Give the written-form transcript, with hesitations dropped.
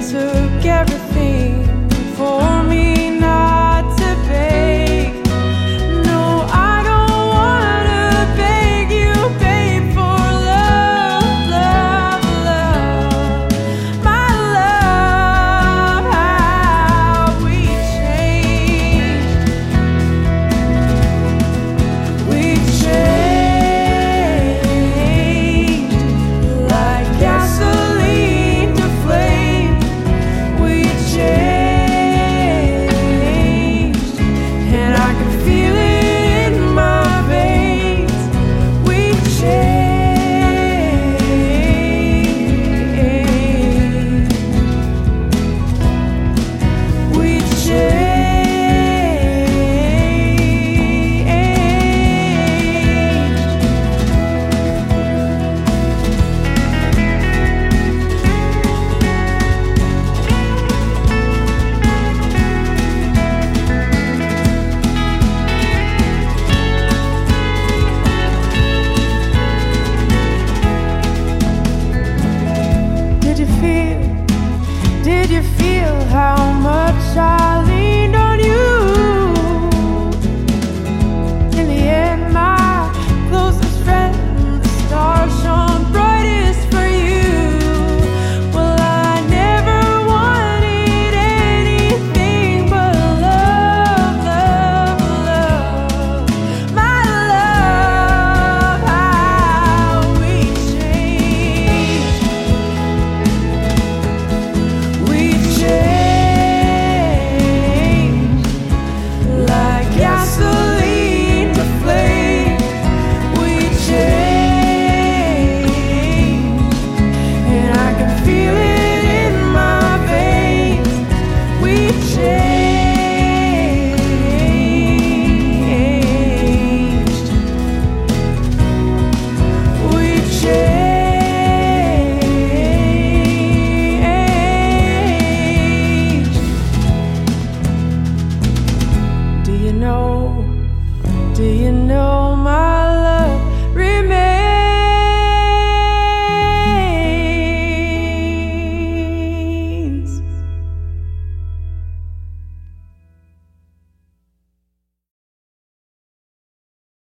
took everything for me not to beg. No, I don't wanna beg you, babe, for love, love, love. My love, how we changed. We changed like gasoline to flame. We changed, and I can feel it in my veins. We changed. We changed. Did you feel how much I leaned on you? In the end, my closest friend, the stars shone brightest for you. Well, I never wanted anything but love, love, love. My love, how we changed. We changed like gasoline to flame. We changed, and I can feel it in my veins. We changed. We changed. Do you know my